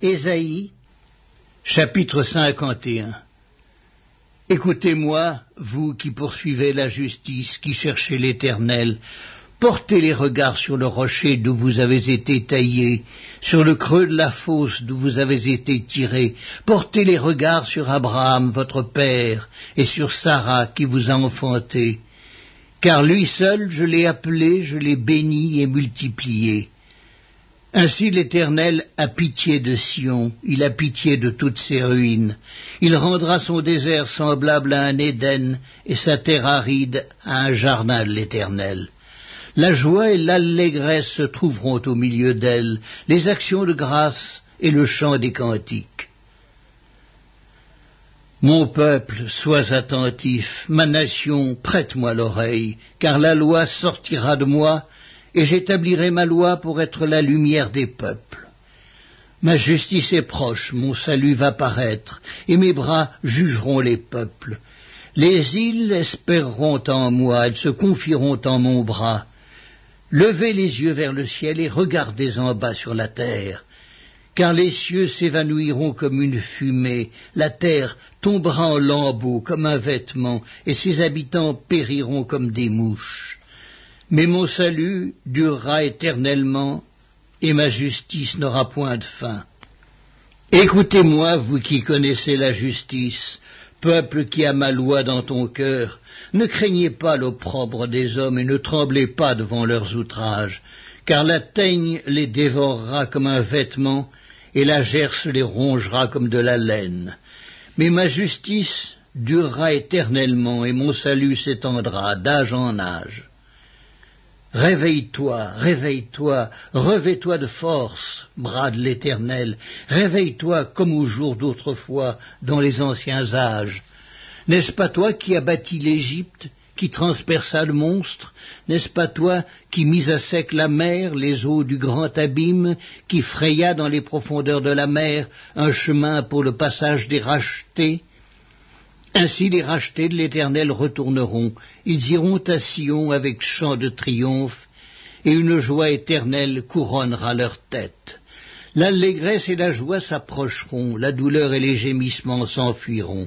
Ésaïe, chapitre 51. Écoutez-moi, vous qui poursuivez la justice, qui cherchez l'Éternel. Portez les regards sur le rocher d'où vous avez été taillés, sur le creux de la fosse d'où vous avez été tirés. Portez les regards sur Abraham, votre père, et sur Sarah, qui vous a enfanté. Car lui seul, je l'ai appelé, je l'ai béni et multiplié. Ainsi l'Éternel a pitié de Sion, il a pitié de toutes ses ruines. Il rendra son désert semblable à un Éden, et sa terre aride à un jardin de l'Éternel. La joie et l'allégresse se trouveront au milieu d'elle, les actions de grâce et le chant des cantiques. Mon peuple, sois attentif, ma nation, prête-moi l'oreille, car la loi sortira de moi, et j'établirai ma loi pour être la lumière des peuples. Ma justice est proche, mon salut va paraître, et mes bras jugeront les peuples. Les îles espéreront en moi, elles se confieront en mon bras. Levez les yeux vers le ciel et regardez en bas sur la terre, car les cieux s'évanouiront comme une fumée, la terre tombera en lambeaux comme un vêtement, et ses habitants périront comme des mouches. Mais mon salut durera éternellement, et ma justice n'aura point de fin. Écoutez-moi, vous qui connaissez la justice, peuple qui a ma loi dans ton cœur, ne craignez pas l'opprobre des hommes et ne tremblez pas devant leurs outrages, car la teigne les dévorera comme un vêtement, et la gerce les rongera comme de la laine. Mais ma justice durera éternellement, et mon salut s'étendra d'âge en âge. Réveille-toi, réveille-toi, revêt-toi de force, bras de l'Éternel, réveille-toi comme au jour d'autrefois, dans les anciens âges. N'est-ce pas toi qui as bâti l'Égypte, qui transperça le monstre? N'est-ce pas toi qui mis à sec la mer, les eaux du grand abîme, qui fraya dans les profondeurs de la mer un chemin pour le passage des rachetés? Ainsi les rachetés de l'Éternel retourneront, ils iront à Sion avec chant de triomphe, et une joie éternelle couronnera leur tête. L'allégresse et la joie s'approcheront, la douleur et les gémissements s'enfuiront.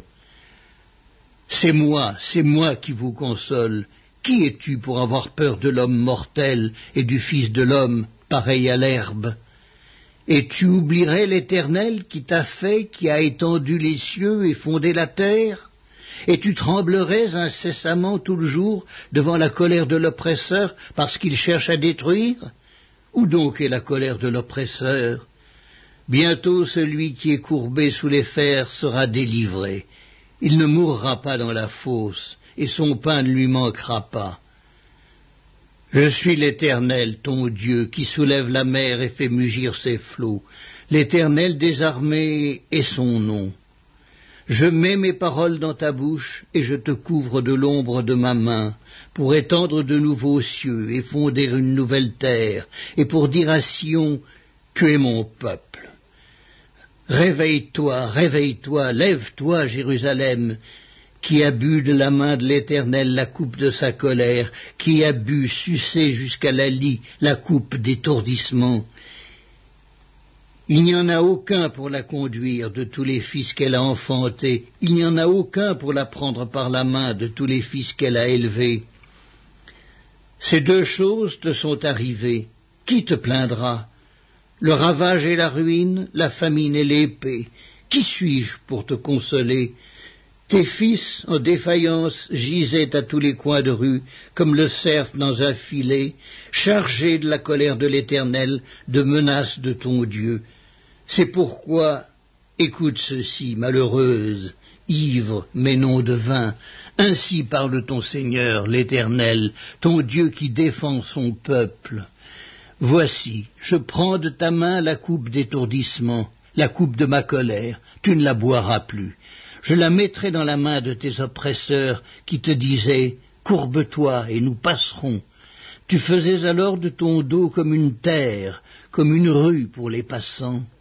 C'est moi qui vous console. Qui es-tu pour avoir peur de l'homme mortel et du Fils de l'homme, pareil à l'herbe? Et tu oublierais l'Éternel qui t'a fait, qui a étendu les cieux et fondé la terre? Et tu tremblerais incessamment tout le jour devant la colère de l'oppresseur parce qu'il cherche à détruire? Où donc est la colère de l'oppresseur? Bientôt celui qui est courbé sous les fers sera délivré. Il ne mourra pas dans la fosse, et son pain ne lui manquera pas. Je suis l'Éternel, ton Dieu, qui soulève la mer et fait mugir ses flots. L'Éternel des armées est son nom. Je mets mes paroles dans ta bouche, et je te couvre de l'ombre de ma main, pour étendre de nouveaux cieux, et fonder une nouvelle terre, et pour dire à Sion, tu es mon peuple. Réveille-toi, réveille-toi, lève-toi, Jérusalem, qui a bu de la main de l'Éternel la coupe de sa colère, qui a bu, sucé jusqu'à la lie, la coupe d'étourdissement. Il n'y en a aucun pour la conduire de tous les fils qu'elle a enfantés, il n'y en a aucun pour la prendre par la main de tous les fils qu'elle a élevés. Ces deux choses te sont arrivées, qui te plaindra? Le ravage et la ruine, la famine et l'épée. Qui suis-je pour te consoler? Tes fils, en défaillance, gisaient à tous les coins de rue, comme le cerf dans un filet, chargés de la colère de l'Éternel, de menaces de ton Dieu. C'est pourquoi, écoute ceci, malheureuse, ivre, mais non de vin. Ainsi parle ton Seigneur, l'Éternel, ton Dieu qui défend son peuple. Voici, je prends de ta main la coupe d'étourdissement, la coupe de ma colère, tu ne la boiras plus. Je la mettrai dans la main de tes oppresseurs qui te disaient, courbe-toi et nous passerons. Tu faisais alors de ton dos comme une terre, comme une rue pour les passants.